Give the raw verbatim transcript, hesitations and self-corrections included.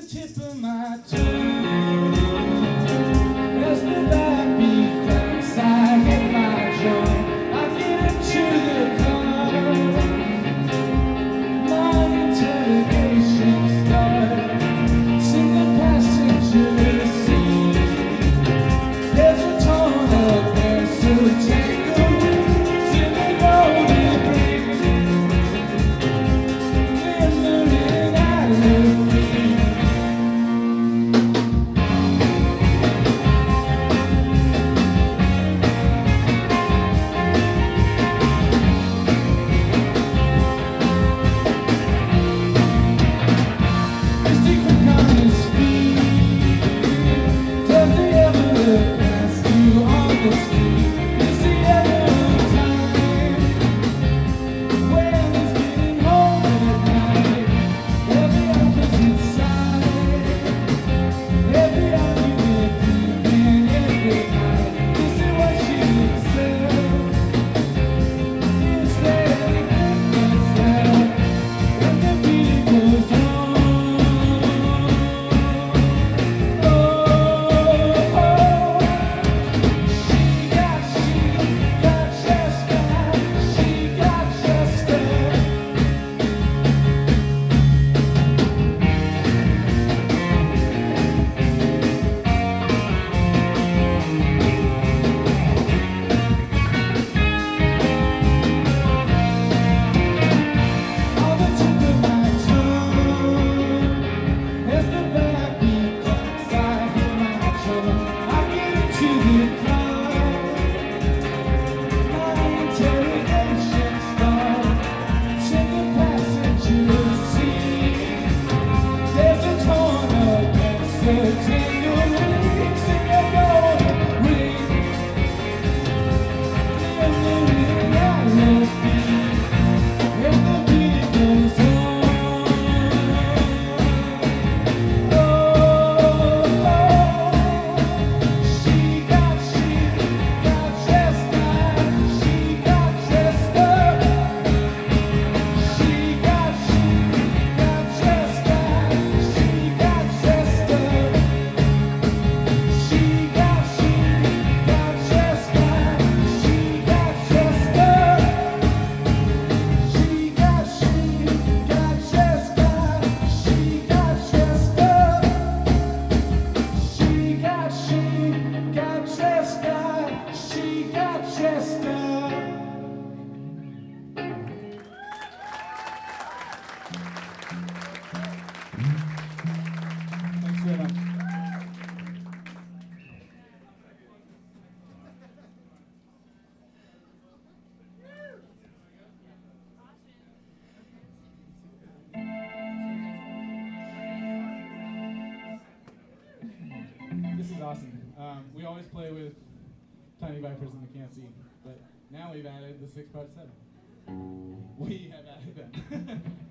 the tip of my tongue. As the backbeat cracks, I hit my drum. I get into the car. My interrogation starts in the passenger seat. There's a torn up mistletoe in the golden ring, glimmering out of me. This is awesome. Um, we always play with Tiny Vipers and the Can't See, but now we've added the six part seven. We have added them.